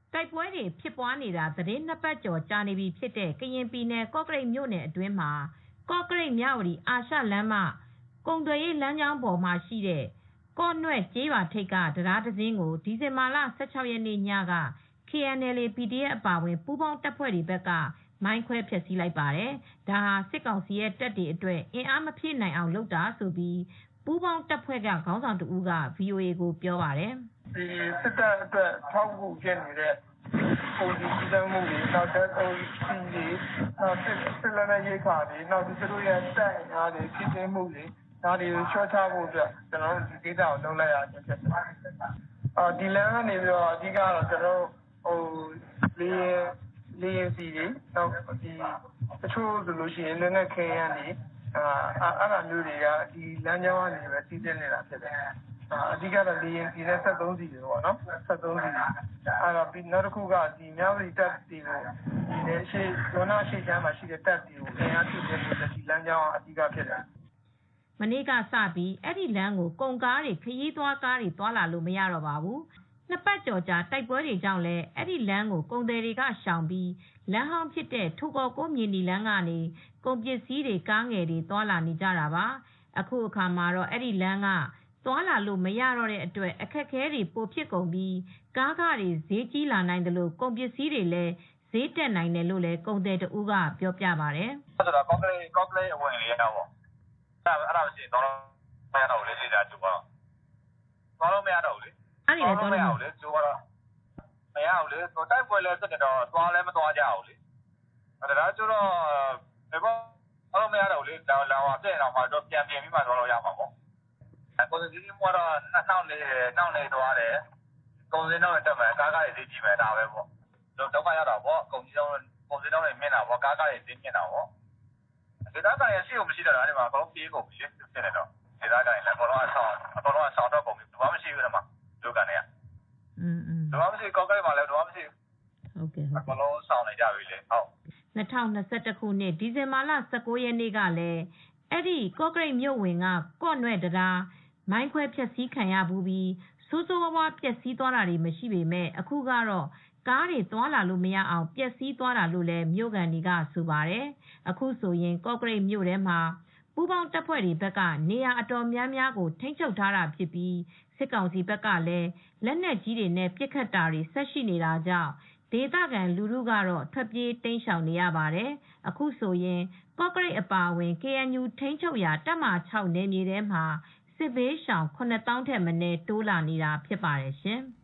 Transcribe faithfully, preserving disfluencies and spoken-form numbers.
တိုက်ပွဲတွေဖြစ်ပွားနေတာသီတင်းနှစ်ပတ်ကျော်ကြာနေပြီဖြစ်တဲ့ကရင်ပြည်နယ်ကော့ကရိတ်မြို့နယ်အတွင်းမှာကော့ကရိတ်မြဝတီအာရှလမ်းမကုန်သွယ်ရေးလမ်းကြောင်းပေါ်မှာရှိတဲ့ကော့နွဲ့ကျေးရွာထိပ်ကတရားတစ်စင်းကိုဒီဇင်ဘာလ၁၆ရက်နေ့ညက ကေအန်အယ်အေ ပီဒီအက်ဖ် အပါအဝင်ပူးပေါင်းတပ်ဖွဲ့တွေဘက်ကမိုင်းခွဲဖျက်ဆီးလိုက်ပါတယ်။ဒါဟာစစ်ကောင်စီရဲ့တပ်တွေအတွက်အင်အားမဖြည့်နိုင်အောင်လုပ်တာဆိုပြီးပူးပေါင်းတပ်ဖွဲ့ကခေါင်းဆောင်တဦးက ဗွီအိုအေကိုပြောပါတယ်။ "ဒီစစ်တပ်အတွက်ထောက်ကူဖြစ်နေတဲ့ကုန်စည်စီးဆင်းမှုတွေနောက်ဓါတ်ဆီတွေနောက်စစ်လက်နက်ရိက္ခာတွေနောက်သူတို့ရဲ့တပ်အင်အားတွေဖြည့်တင်းမှုတွေဒါတွေကိုလျှော့ချဖို့အတွက်ကျနော်တို့ဒီကိစ္စကိုလုပ်လိုက်ရခြင်းဖြစ်ပါတယ်။ဒီလမ်းကနေပြီးတော့အဓိကတော့ကျနော်တို့လေယာဉ်လေယာဉ်စီတွေနောက်ဒီတချို့ဆိုလို့ရှိရင်လက်နက်ခဲယမ်းတွေအဲဒါမျိုးတွေကဒီလမ်းကြောင်းကနေပဲစီးဆင်းနေတာဖြစ်တယ်။အဓိကတော့လေယာဉ်စီနဲ့စက်သုံးစီတွေပေါ့နော်စက်သုံးစီတွေအဲတော့ပြီးနောက်တစ်ခုကဒီမြဝတီတပ်တွေကိုဒီလက်ရှိဒေါနာရှိချမ်းမှာရှိတဲ့တပ်တွေကိုအင်အားဖြည့်တင်းဖို့ဒီလမ်းကြောင်းအဓိကဖြစ်တယ်။မနေ့ကစပြီးအဲ့ဒီလမ်းကိုကုန်ကားတွေခရီးသွားကားတွေသွားလာလို့မရတော့ပါဘူး။နှစ်ပတ်ကျော်ကြာတိုက်ပွဲတွေကြောင့်လည်းအဲ့ဒီလမ်းကိုကုန်သည်တွေကရှောင်ပြီးလမ်းဟောင်းဖြစ်တဲ့ထူကော်ကိုမြင်ဒီလမ်းကနေကုန်ပစ္စည်းတွေကားငယ်တွေသွားလာနေကြတာပါ။အခုအခါမှာတော့အဲ့ဒီလမ်းကသွားလာလို့မရတော့တဲ့အတွက်အခက်အခဲတွေပိုဖြစ်ကုန်ပြီးကားခတွေဈေးကြီးလာနိုင်တယ်လို့ကုန်ပစ္စည်းတွေလည်းဈေးတက်နိုင်တယ်လို့လည်းကုန်သည်တဦးကပြောပြပါတယ်။ဆိုတော့ကော့ကရိတ်ကော့ကရိတ်အဝင်လေးတော့ပေါ့။အဲ့ဒါမရှိတော့မရတော့လေဒီလာကျတော့သွားလို့မရတော့ဘူးလေ။အဲ့ဒီလည်းသွားလို့မရဘူးလေကျတော့မရဘူးလေတိုက်ပွဲလည်းတက်တော့သွားလည်းမသွားကြဘူးလေ။အဲ့ဒါကျတော့ဘယ်ပေါ့သွားလို့မရတော့လေလာလာပြည့်တော့မှတော့ပြန်ပြင်ပြီးမှသွားလို့ရမှာပေါ့။ကိုယ်စီးမွားတော့နှစ်နောက်လေးနောက်လေးသွားတယ်။ကုန်စင်းတော့တက်မယ်ကားကားတွေဈေးကြီးမယ်ဒါပဲပေါ့။ဒုက္ခရတာပေါ့ကုန်စည်တော့ကုန်စည်တော့မြင့်တာပေါ့ကားကားတွေဈေးမြင့်တာပေါ့။ဒေသခံရရှိကိုမရှိတော့တာဒီမှာအကုန်ပြေးကုန်ပြီဖြစ်နေတော့ဒေသခံလည်းအကုန်လုံးအဆောင်အကုန်လုံးအဆောင်တော့ကုန်ပြီဘာမှမရှိဘူးဒီမှာဒုက္ခနေရอืมอืมဘာမှမရှိကောက်ကလေးမှာလည်းဘာမှမရှိဟုတ်ကဲ့ဟုတ်အကုန်လုံးဆောင်နေကြပြီလေဟုတ်၂၀၂၁ခုနှစ်ဒီဇင်ဘာလ၁၉ရက်နေ့ကလည်းအဲ့ဒီကော့ကရိတ်မြို့ဝင်ကကော့နွဲ့တရားမိုင်းခွဲဖျက်ဆီးခံရဘူးပြီးစိုးစိုးဝါးဝါးပျက်စီးသွားတာတွေမရှိပေမဲ့အခုကတော့ကားတွေသွားလာလို့မရအောင်ပျက်စီးသွားတာလို့လည်းမြို့ကန်တွေကဆိုပါတယ်အခုဆိုရင်ကော့ကရိတ်မြို့ထဲမှာပူးပေါင်းတပ်ဖွဲ့တွေဘက်ကနေရာအတော်များများကိုထိန်းချုပ်ထားတာဖြစ်ပြီးစစ်ကောင်စီဘက်ကလည်းလက်နက်ကြီးတွေနဲ့ပစ်ခတ်တာတွေဆက်ရှိနေတာကြောင့်ဒေသခံလူထုကတော့ထွက်ပြေးတိမ်းရှောင်နေရပါတယ်အခုဆိုရင်ကော့ကရိတ်အပါအဝင် ကေအန်ယူ ထိန်းချုပ်ရာတပ်မဟာ၆နယ်မြေထဲမှာစစ်ဘေးရှောင်ခုနှစ်သောင်းထက်မနည်းတိုးလာနေတာဖြစ်ပါတယ်ရှင်။